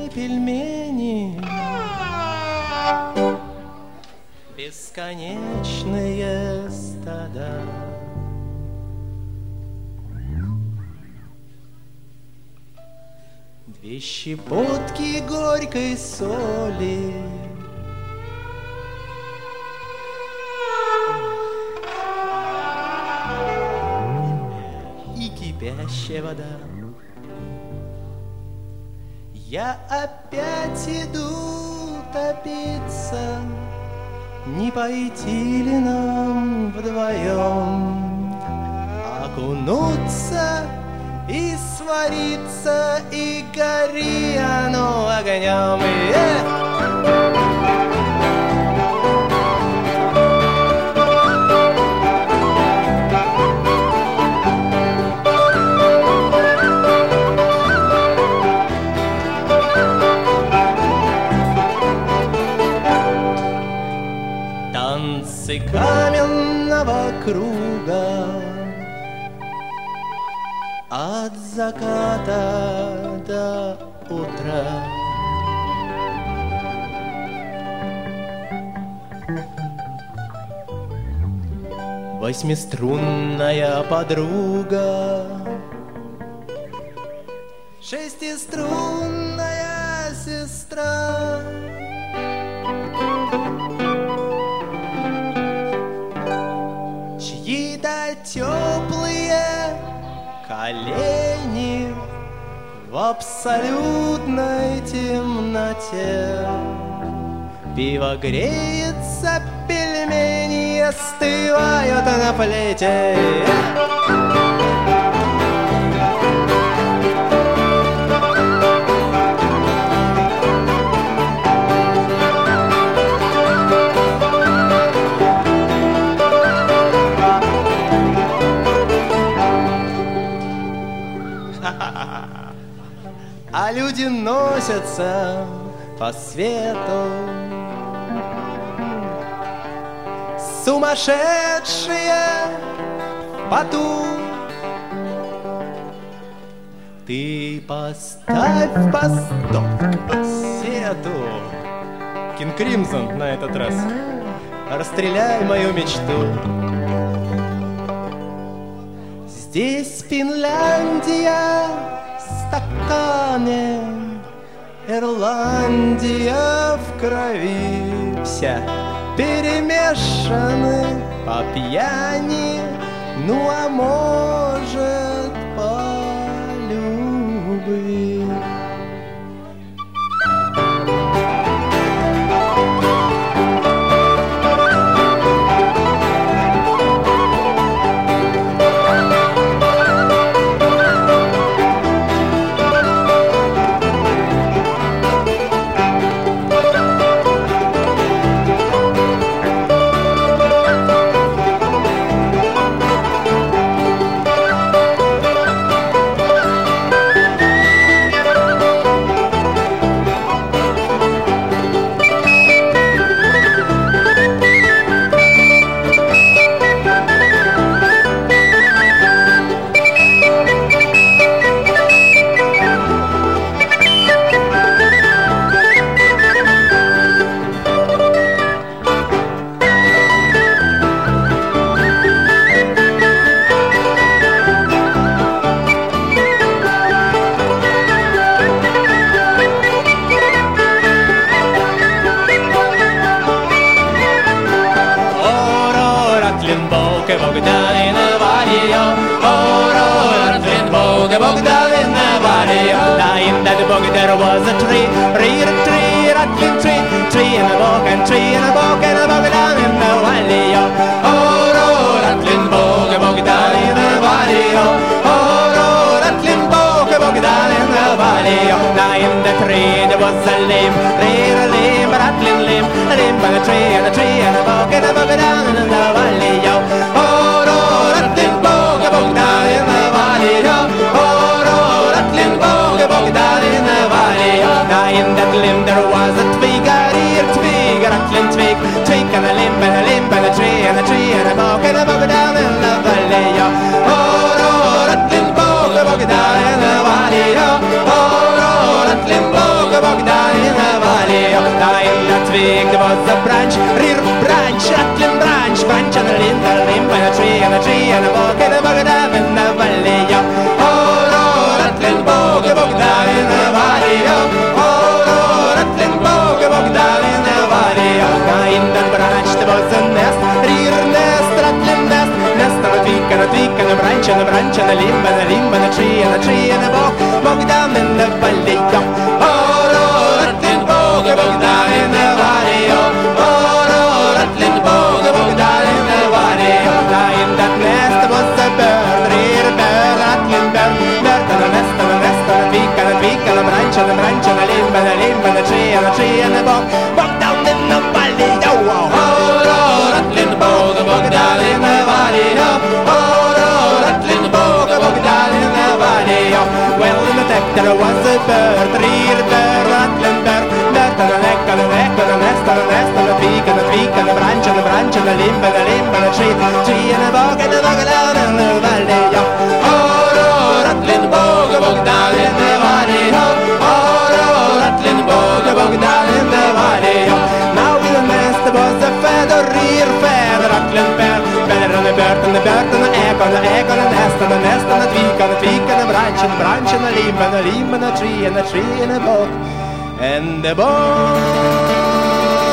пельмени, бесконечные стада. Две щепотки горькой соли, и кипящая вода. Я опять иду топиться, не пойти ли нам вдвоем окунуться и свариться, и гори оно огнем. Танцы каменного круга от заката до утра. Восьмиструнная подруга, шестиструнная сестра. Чьи-то теплые колени в абсолютной темноте. Пиво греется, пельмени остывают на плите. А люди носятся по свету, сумасшедшие в поту. Ты поставь постов кассету, Кинг Кримзон на этот раз, расстреляй мою мечту. Здесь Финляндия, стакане, Ирландия в крови, вся перемешаны по пьяни, ну а может по любви. There was a tree, tree, tree, rattling tree, tree in a book and tree in a book and a book down in the valley. Oh, rattling book down in the valley. Oh, rattling book down in the valley. Now in the tree there was a limb, rattling limb, limb by the tree and a tree and a book down in the valley. Oh, rattling book down in the valley. Oh, rattling book down in the valley. Now in that limb there was a twig, twig, rattling twig, twig and a limb and a tree and a tree and a book down in the valley. Oh, rattling book down in the valley. Oh, rattling book rear branch, rattling branch, branch and a limb and a tree and a bog down in the valley. Oh, rattling bog down in the valley. Oh, rattling bog down in the valley. In the branch there was a nest, rear nest, rattling nest, nest and a tweak and a tweak and a branch and a limb and a tree and a bog down in the valley. Oh, rattling bog down in the valley. Oh, rattling bog down in the valley. In that nest there was a bird, rear bird, rattling bird, bird and a nest and a nest and a tweak and a tweak and a branch and a limb and a tree and a bog down in the valley. Oh, rattling bog down in the valley. Oh, rattling bog down in the valley. Well, in the deck there was a bird, rear bird, rattling bird, bird and a neck and a neck and a nest and a nest and a tweak and a branch and a limb and a tree and a bog down in the valley. Oh, rattling bog down in the valley. Oh, rattling bog down in the valley. Now in the nest there was a feather, rear feather, rattling bird, feather and a bird and a bird and an egg and a nest and a nest and a tweak and a branch and a limb and a tree and a bog and a bog.